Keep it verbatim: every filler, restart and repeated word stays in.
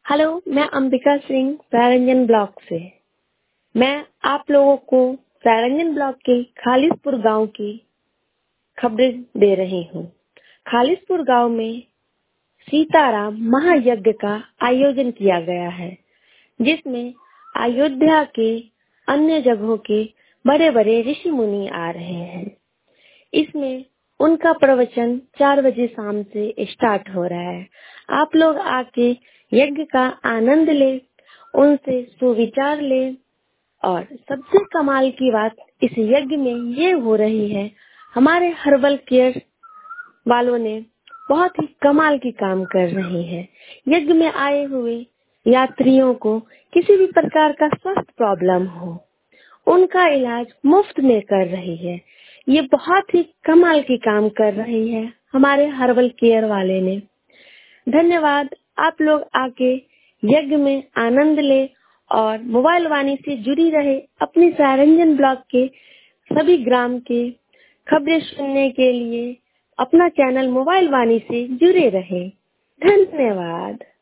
Hello, मैं Ambika Singh सारंजन block से। मैं आप लोगों को सारंजन ब्लॉक के खालिसपुर गांव की खबरें दे रही हूँ। खालिसपुर गांव में सीताराम महायज्ञ का आयोजन किया गया है, जिसमें अयोध्या के अन्य जगहों के बड़े बड़े ऋषि मुनि आ रहे हैं। इसमें उनका प्रवचन चार बजे शाम से स्टार्ट हो रहा है। आप लोग आके यज्ञ का आनंद ले, उनसे सुविचार ले। और सबसे कमाल की बात इस यज्ञ में ये हो रही है, हमारे हर्बल केयर वालों ने बहुत ही कमाल की काम कर रही है। यज्ञ में आए हुए यात्रियों को किसी भी प्रकार का स्वास्थ्य प्रॉब्लम हो, उनका इलाज मुफ्त में कर रही है। ये बहुत ही कमाल की काम कर रही है हमारे हर्बल केयर वाले ने। धन्यवाद। आप लोग आके यज्ञ में आनंद ले और मोबाइल वाणी से जुड़ी रहे। अपनी सारंजन ब्लॉक के सभी ग्राम के खबरें सुनने के लिए अपना चैनल मोबाइल वाणी से जुड़े रहे। धन्यवाद।